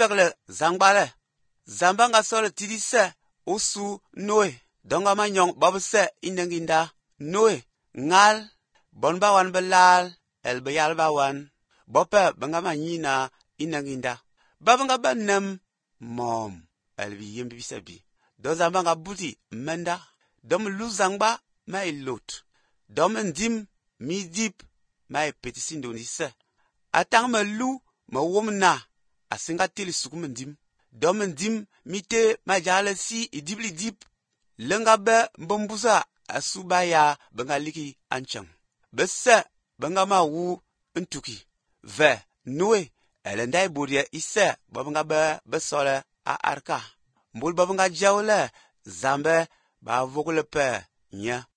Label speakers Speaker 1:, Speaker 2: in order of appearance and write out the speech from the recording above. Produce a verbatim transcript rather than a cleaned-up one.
Speaker 1: fekle zangbale. Zamba nga sole tidi se usu Noe. Donga ma nyong bob se inenginda. Noe ngal bon ba wan belal el beyal ba wan. Bope banga ma nyina inenginda. Babanga ba nem mom el bi yembi bisabi. Do zamba nga buti menda. Dom lu zangba ma ilot. Dom ndim mi dip ma petisi ndoni se. Atang ma lu ma womna asinga tili sukum ndim. Dom ndim mite ma jale si idibli dip. Lenga be mbombusa asuba ya benga liki anchang. Bese benga ma wu ntuki. Ve Noe elendai buria ise babanga be besole a arka. Mbul babanga jawle zambe ba vogule pe nya.